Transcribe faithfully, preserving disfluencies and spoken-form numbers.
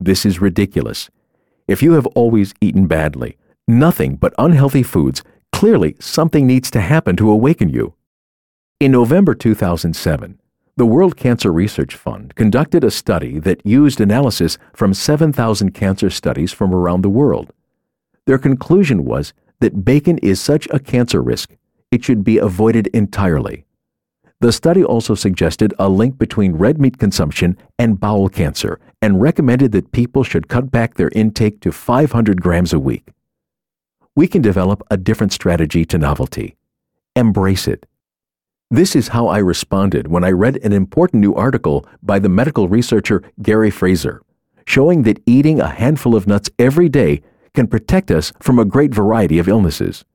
This is ridiculous. If you have always eaten badly, nothing but unhealthy foods, clearly something needs to happen to awaken you. In November two thousand seven, the World Cancer Research Fund conducted a study that used analysis from seven thousand cancer studies from around the world. Their conclusion was that bacon is such a cancer risk, it should be avoided entirely. The study also suggested a link between red meat consumption and bowel cancer and recommended that people should cut back their intake to five hundred grams a week. We can develop a different strategy to novelty. Embrace it. This is how I responded when I read an important new article by the medical researcher Gary Fraser, showing that eating a handful of nuts every day can protect us from a great variety of illnesses.